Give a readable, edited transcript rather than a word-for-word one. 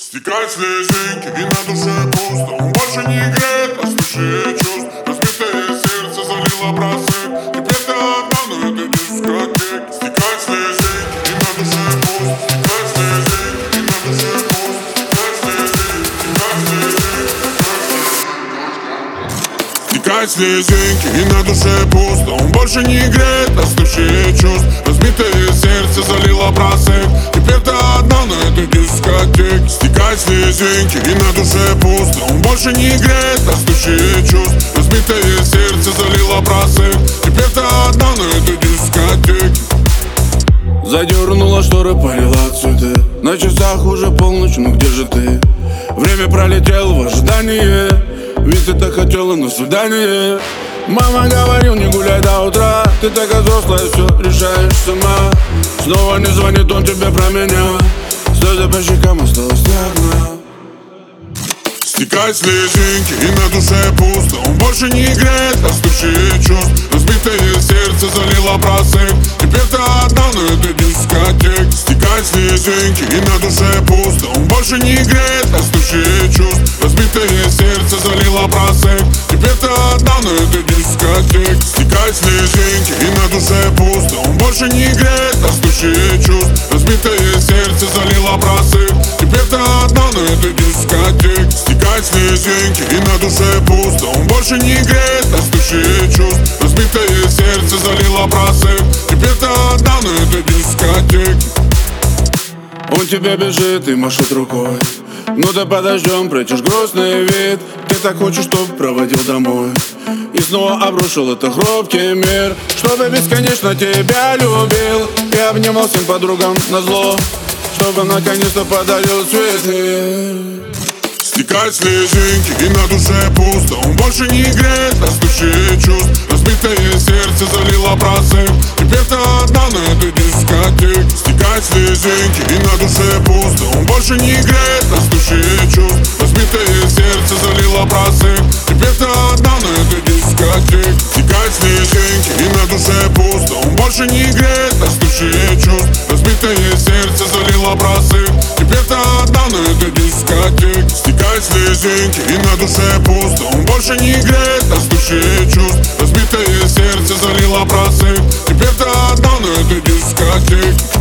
Стекают слезинки и на душе пусто. Он больше не греет остывшие чувств. Разбитое сердце залило бросок. Теперь ты одна на этой дискотеке. Стекают слезинки и на душе пусто. Стекают слезинки и на душе пусто. Стекают слезинки, стекают слезинки. Стекают слезинки и на душе пусто. Он больше не греет остывшие чувств. Разбитое сердце залило бросок. Теперь ты одна на этой дискотеке. Стекают слезинки и на душе пусто. Он больше не греет остывшие чувств. Разбитое сердце залило бросок. Теперь ты одна на этой дискотеке. Задернула шторы, полила цветы. На часах уже полночь, ну где же ты? Время пролетело в ожидании. Ведь ты так хотела на свидание. Мама говорил, не гуляй до утра. Ты такая взрослая, все решаешь сама. Снова не звонит он тебе про меня. Слезы по щекам, осталась ты одна. Стекают слезинки и на душе пусто. Он больше не греет остывшие чувств. Разбитое сердце залило бросок. Теперь ты одна на этой дискотеке. Стекают слезинки и на душе пусто. Он больше не греет остывшие чувств. Разбитое сердце залило бросок. Теперь ты одна на этой дискотеке. Стекают слезинки и на душе пусто. Он больше не греет остывшие чувств. Разбитое сердце залило бросок. Теперь ты одна на этой дискотеке. Стекают слезинки и на душе пусто. Он больше не греет остывшие чувств. Разбитое сердце залило бросок. Теперь ты одна на этой дискотеке. Он тебе бежит и машет рукой. Ну ты подождем, прячешь грустный вид. Ты так хочешь, чтоб проводил домой. И снова обрушил это хрупкий мир. Чтобы бесконечно тебя любил. И обнимал всем подругам назло. Чтобы наконец-то подарил цветы. Стекают слезинки и на душе пусто. Он больше не греет остывшие чувств. Разбитое сердце залило бросок. Теперь ты одна на этой дискотеке. Стекают слезинки и на душе пусто. Он больше не греет остывшие чувств. Разбитое сердце залило бросок. Теперь ты одна на этой дискотеке. Стекают слезинки и на душе пусто. Он больше не греет остывшие чувств. Разбитое сердце залило бросок. Теперь ты одна на этой дискотеке. Стекают слезинки и на душе пусто. Он больше не греет остывшие чувств. Разбитое сердце залило бросок. Теперь ты одна на этой дискотеке.